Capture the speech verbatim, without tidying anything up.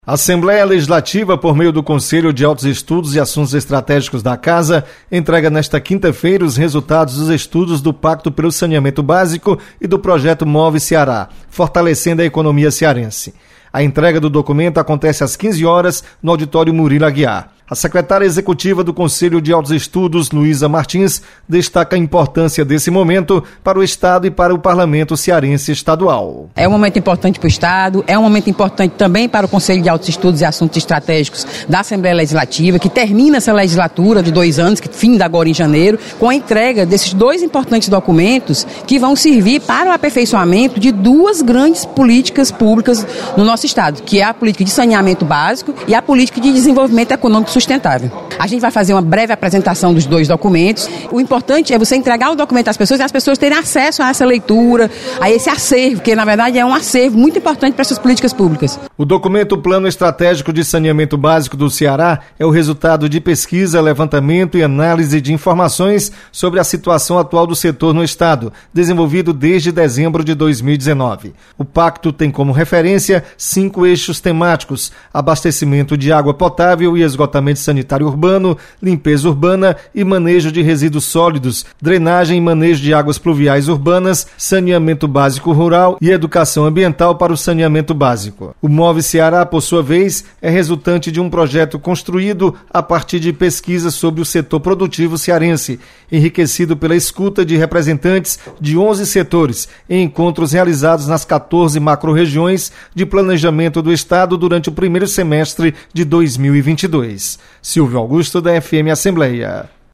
A Assembleia Legislativa, por meio do Conselho de Altos Estudos e Assuntos Estratégicos da Casa, entrega nesta quinta-feira os resultados dos estudos do Pacto pelo Saneamento Básico e do projeto Move Ceará, fortalecendo a economia cearense. A entrega do documento acontece às quinze horas no auditório Murilo Aguiar. A secretária executiva do Conselho de Altos Estudos, Luísa Martins, destaca a importância desse momento para o Estado e para o Parlamento Cearense Estadual. É um momento importante para o Estado, é um momento importante também para o Conselho de Altos Estudos e Assuntos Estratégicos da Assembleia Legislativa, que termina essa legislatura de dois anos, que finda agora em janeiro, com a entrega desses dois importantes documentos que vão servir para o aperfeiçoamento de duas grandes políticas públicas no nosso Estado, que é a política de saneamento básico e a política de desenvolvimento econômico sustentável. A gente vai fazer uma breve apresentação dos dois documentos. O importante é você entregar o documento às pessoas e as pessoas terem acesso a essa leitura, a esse acervo, que na verdade é um acervo muito importante para essas políticas públicas. O documento Plano Estratégico de Saneamento Básico do Ceará é o resultado de pesquisa, levantamento e análise de informações sobre a situação atual do setor no Estado, desenvolvido desde dezembro de dois mil e dezenove. O pacto tem como referência cinco eixos temáticos: abastecimento de água potável e esgotamento sanitário urbano, limpeza urbana e manejo de resíduos sólidos, drenagem e manejo de águas pluviais urbanas, saneamento básico rural e educação ambiental para o saneamento básico. O Move Ceará, por sua vez, é resultante de um projeto construído a partir de pesquisas sobre o setor produtivo cearense, enriquecido pela escuta de representantes de onze setores em encontros realizados nas quatorze macro-regiões de planejamento do Estado durante o primeiro semestre de dois mil e vinte e dois. Silvio Augusto, da F M Assembleia.